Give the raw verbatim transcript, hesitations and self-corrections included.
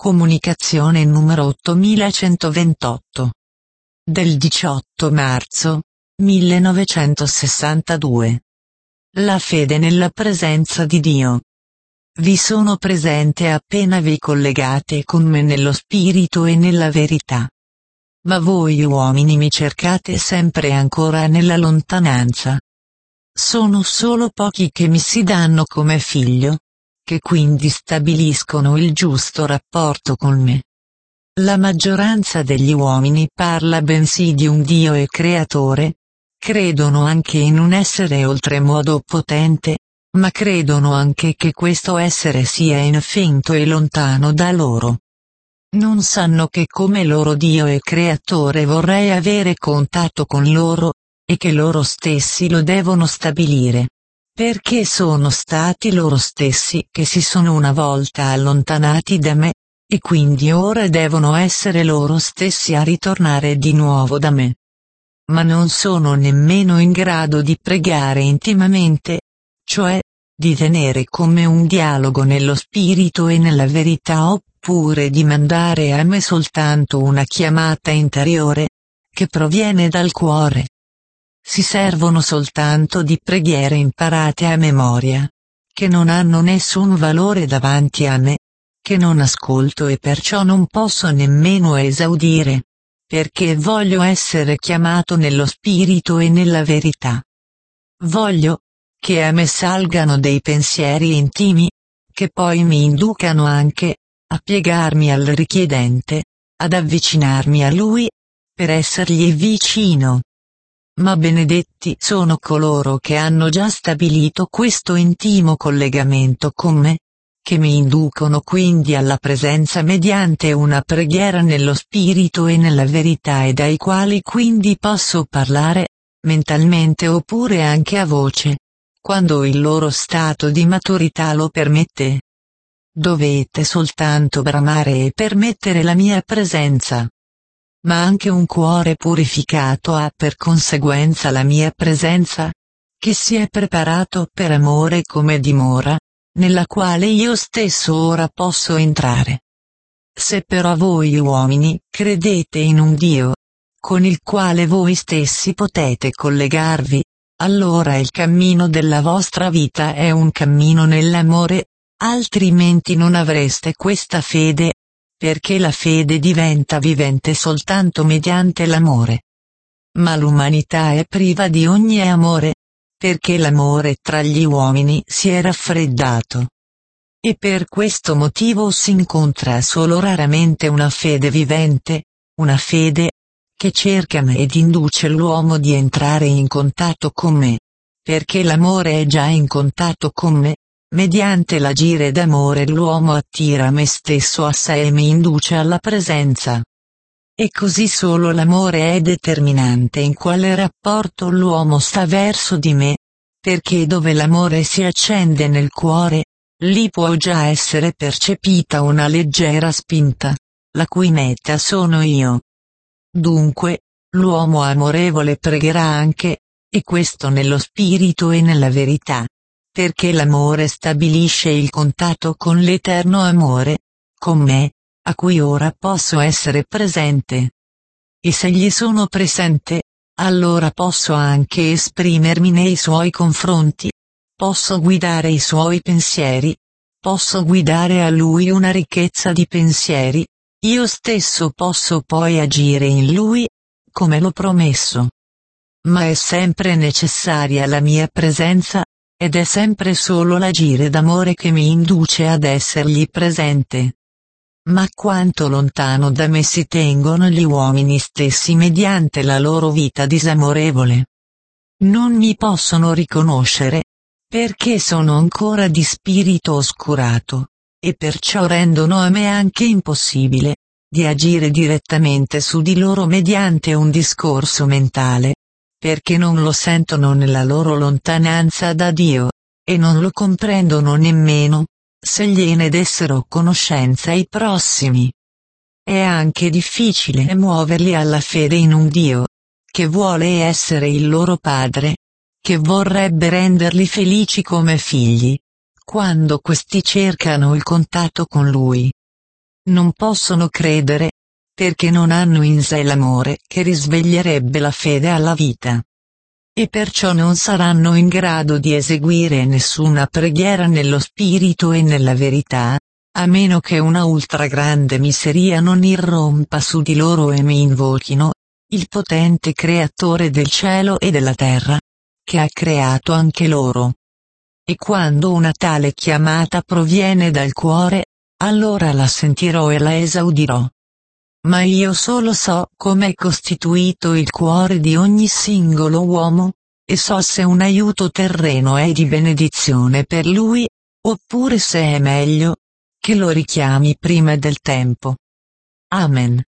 Comunicazione numero ottomilacentoventotto. Del diciotto marzo millenovecentosessantadue. La fede nella presenza di Dio. Vi sono presente appena vi collegate con me nello spirito e nella verità. Ma voi uomini mi cercate sempre ancora nella lontananza. Sono solo pochi che mi si danno come figlio, che quindi stabiliscono il giusto rapporto con me. La maggioranza degli uomini parla bensì di un Dio e creatore, credono anche in un essere oltremodo potente, ma credono anche che questo essere sia infinito e lontano da loro. Non sanno che come loro Dio e creatore vorrei avere contatto con loro, e che loro stessi lo devono stabilire. Perché sono stati loro stessi che si sono una volta allontanati da me, e quindi ora devono essere loro stessi a ritornare di nuovo da me. Ma non sono nemmeno in grado di pregare intimamente, cioè, di tenere come un dialogo nello spirito e nella verità oppure di mandare a me soltanto una chiamata interiore, che proviene dal cuore. Si servono soltanto di preghiere imparate a memoria, che non hanno nessun valore davanti a me, che non ascolto e perciò non posso nemmeno esaudire, perché voglio essere chiamato nello spirito e nella verità. Voglio che a me salgano dei pensieri intimi, che poi mi inducano anche a piegarmi al richiedente, ad avvicinarmi a lui, per essergli vicino. Ma benedetti sono coloro che hanno già stabilito questo intimo collegamento con me, che mi inducono quindi alla presenza mediante una preghiera nello spirito e nella verità e dai quali quindi posso parlare, mentalmente oppure anche a voce, quando il loro stato di maturità lo permette. Dovete soltanto bramare e permettere la mia presenza. Ma anche un cuore purificato ha per conseguenza la mia presenza, che si è preparato per amore come dimora, nella quale io stesso ora posso entrare. Se però voi uomini credete in un Dio, con il quale voi stessi potete collegarvi, allora il cammino della vostra vita è un cammino nell'amore, altrimenti non avreste questa fede, perché la fede diventa vivente soltanto mediante l'amore. Ma l'umanità è priva di ogni amore, perché l'amore tra gli uomini si è raffreddato. E per questo motivo si incontra solo raramente una fede vivente, una fede che cerca me ed induce l'uomo di entrare in contatto con me, perché l'amore è già in contatto con me. Mediante l'agire d'amore l'uomo attira me stesso a sé e mi induce alla presenza. E così solo l'amore è determinante in quale rapporto l'uomo sta verso di me, perché dove l'amore si accende nel cuore, lì può già essere percepita una leggera spinta, la cui meta sono io. Dunque, l'uomo amorevole pregherà anche, e questo nello spirito e nella verità. Perché l'amore stabilisce il contatto con l'eterno amore, con me, a cui ora posso essere presente. E se gli sono presente, allora posso anche esprimermi nei suoi confronti, posso guidare i suoi pensieri, posso guidare a lui una ricchezza di pensieri, io stesso posso poi agire in lui, come l'ho promesso. Ma è sempre necessaria la mia presenza, ed è sempre solo l'agire d'amore che mi induce ad essergli presente. Ma quanto lontano da me si tengono gli uomini stessi mediante la loro vita disamorevole. Non mi possono riconoscere, perché sono ancora di spirito oscurato, e perciò rendono a me anche impossibile, di agire direttamente su di loro mediante un discorso mentale. Perché non lo sentono nella loro lontananza da Dio, e non lo comprendono nemmeno, se gliene dessero conoscenza i prossimi. È anche difficile muoverli alla fede in un Dio, che vuole essere il loro padre, che vorrebbe renderli felici come figli, quando questi cercano il contatto con Lui. non possono credere, perché non hanno in sé l'amore che risveglierebbe la fede alla vita. E perciò non saranno in grado di eseguire nessuna preghiera nello spirito e nella verità, a meno che una ultra grande miseria non irrompa su di loro e mi invochino, il potente creatore del cielo e della terra, che ha creato anche loro. E quando una tale chiamata proviene dal cuore, allora la sentirò e la esaudirò. Ma io solo so com'è costituito il cuore di ogni singolo uomo, e so se un aiuto terreno è di benedizione per lui, oppure se è meglio che lo richiami prima del tempo. Amen.